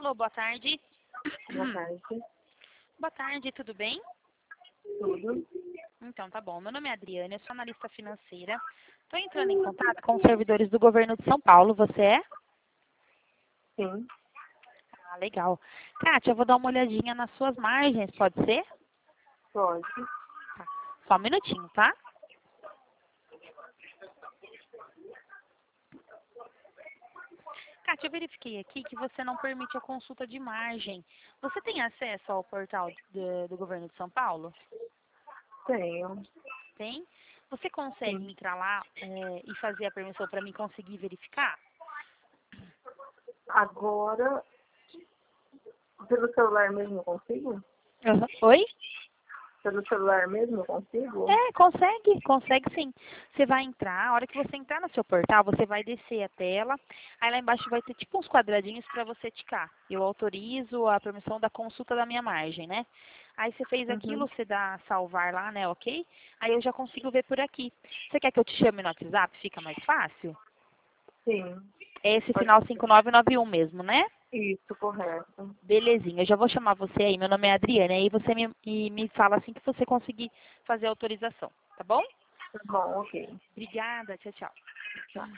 Alô, boa tarde. Boa tarde. Boa tarde, tudo bem? Tudo? Então, tá bom. Meu nome é Adriana, eu sou analista financeira. Estou entrando em contato com os servidores do governo de São Paulo. Você é? Sim. Ah, legal. Kátia, eu vou dar uma olhadinha nas suas margens, pode ser? Pode. Só um minutinho, tá? Kátia, eu verifiquei aqui que você não permite a consulta de margem. Você tem acesso ao portal do governo de São Paulo? Tenho. Tem? Você consegue Sim. entrar lá e fazer a permissão para mim conseguir verificar? Agora, pelo celular mesmo eu consigo? Oi? Pelo celular mesmo eu consigo? É, consegue sim. Você vai entrar, a hora que você entrar no seu portal, você vai descer a tela, aí lá embaixo vai ter tipo uns quadradinhos para você ticar. Eu autorizo a permissão da consulta da minha margem, né? Aí você fez Uhum. aquilo, você dá salvar lá, né, ok? Aí eu já consigo ver por aqui. Você quer que eu te chame no WhatsApp? Fica mais fácil? Sim. É esse Pode final ser. 5991 mesmo, né? Isso, correto. Belezinha, eu já vou chamar você aí, meu nome é Adriana, aí você me fala assim que você conseguir fazer a autorização, tá bom? Tá bom, ok. Obrigada, tchau, tchau. Tá.